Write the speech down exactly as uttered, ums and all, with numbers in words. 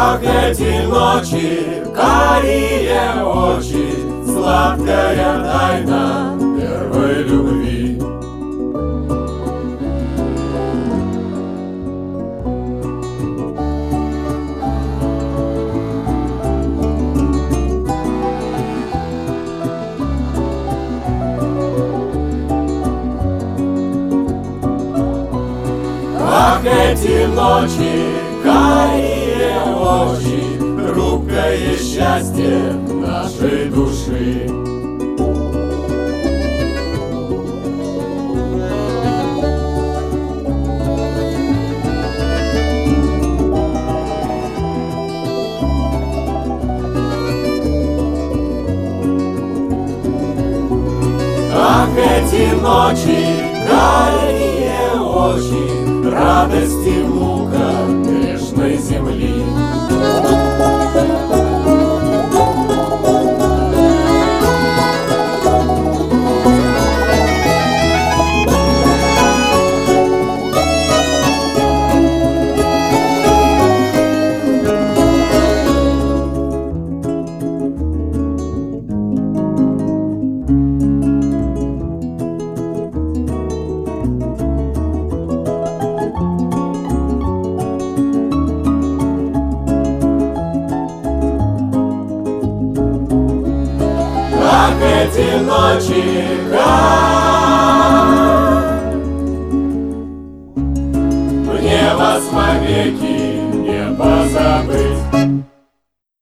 Ах, эти ночи, карие очи, сладкая тайна первой любви. Ах, эти ночи, карие очи, хрупкое счастье нашей души. Ах, эти ночи, карие очи, радость и мука грешной земли. Эти ночи, как мне вас вовеки не позабыть.